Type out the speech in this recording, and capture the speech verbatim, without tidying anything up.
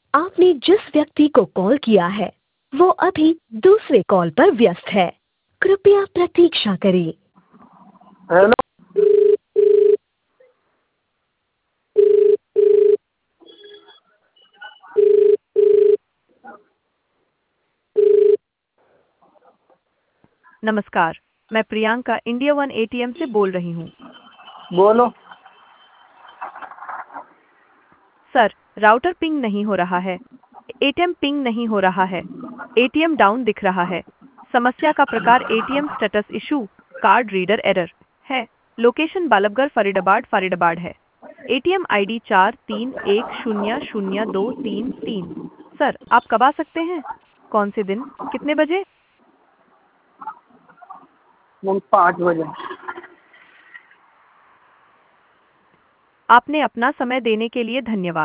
आपने जिस व्यक्ति को कॉल किया है वो अभी दूसरे कॉल पर व्यस्त है। कृपया प्रतीक्षा करें। हेलो। नमस्कार, मैं प्रियंका इंडिया वन एटीएम से बोल रही हूँ। बोलो। सर, राउटर पिंग नहीं हो रहा है, एटीएम पिंग नहीं हो रहा है, एटीएम डाउन दिख रहा है। समस्या का प्रकार ATM status issue, card reader error है। लोकेशन बालबगढ़ फरीदाबाद फरीदाबाद है। एटीएम आईडी चार तीन एक शून्य शून्य दो तीन तीन। सर, आप कब आ सकते हैं? कौन से दिन, कितने बजे? मैम पाँच बजे। आपने अपना समय देने के लिए धन्यवाद।